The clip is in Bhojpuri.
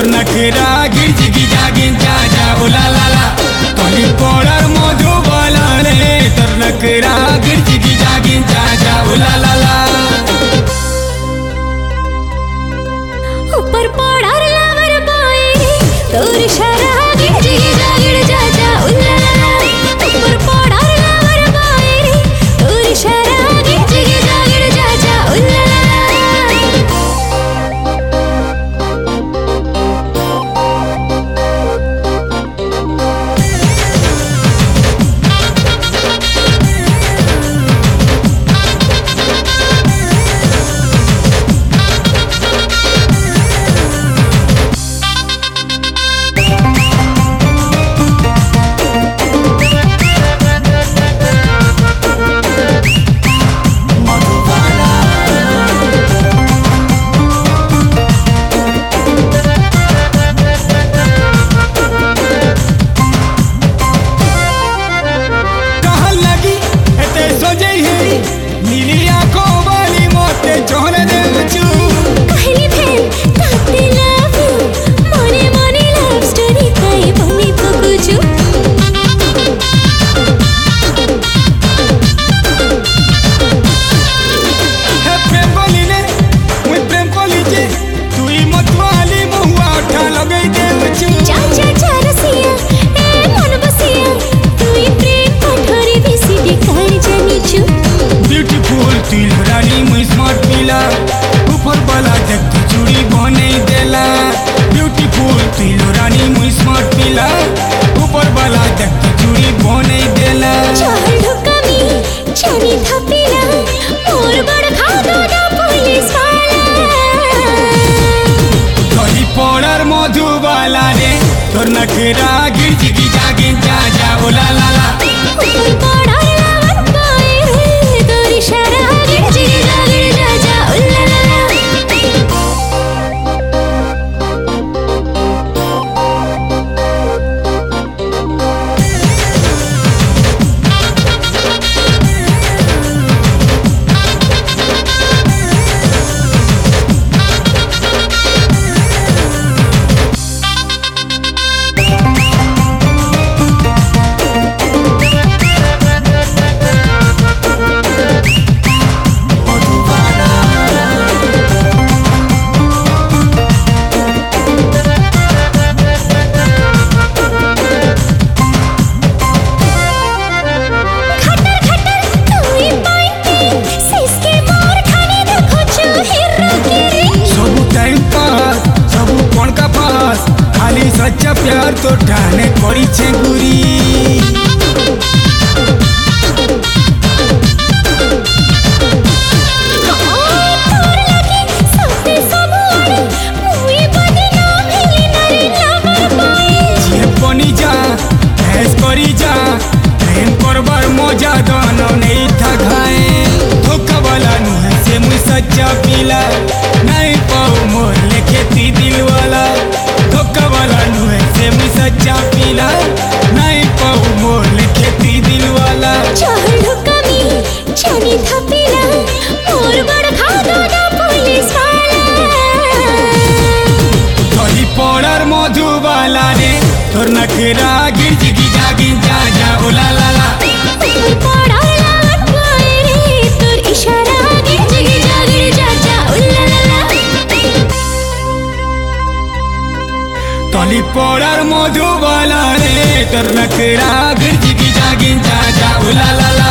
नखरा गिरजी गिजा गिंजा जा उला ला ला तोली पोड़र मधु वाला रे तोर नखरा गिरजी गिजा गिंजा जा उला ला ला ऊपर पोड़र लावर बाए तोर शरा गिरजी गिजा गिरजा जा उला ला ला ऊपर पोड़र लावर बाए तोर शरा गिरजी गिजा गिरजा जा उला ला ला तोर नखरा गिरजी गिजा गिंजा जा उला ला ला ऊपर पोड़र लावर बाए तोर शरा गिरजी गिजा गिरजा जा उला ला ला सच्चा प्यार तो ठाने पड़ी छे गुरी बनी जा ऐस करी जा प्रेम करबार मजा दोनों नहीं था खाए धोखा वाला नुह से मुझ सच्चा पीला नहीं पाऊ मोर लेके ती दिल वाला धोखा वाला नुह से मुझ सच्चा पीला नहीं पाऊ मोर लेके ती दिल वाला चार धोखा में जानी था पीला मोर बड़ खादा दा पुलिस वाला तोली पोड़र मधु वाला रे तोर नखरा गिरजी गिजा गिंजा जा उला ला ला ऊपर पोड़र लावर बाए रे तोर इशारा गिरजी गिजा गिरजा जा उला ला ला तोली पोड़र मधु वाला रे तोर नखरा गिरजी गिजा गिंजा जा उला ला ला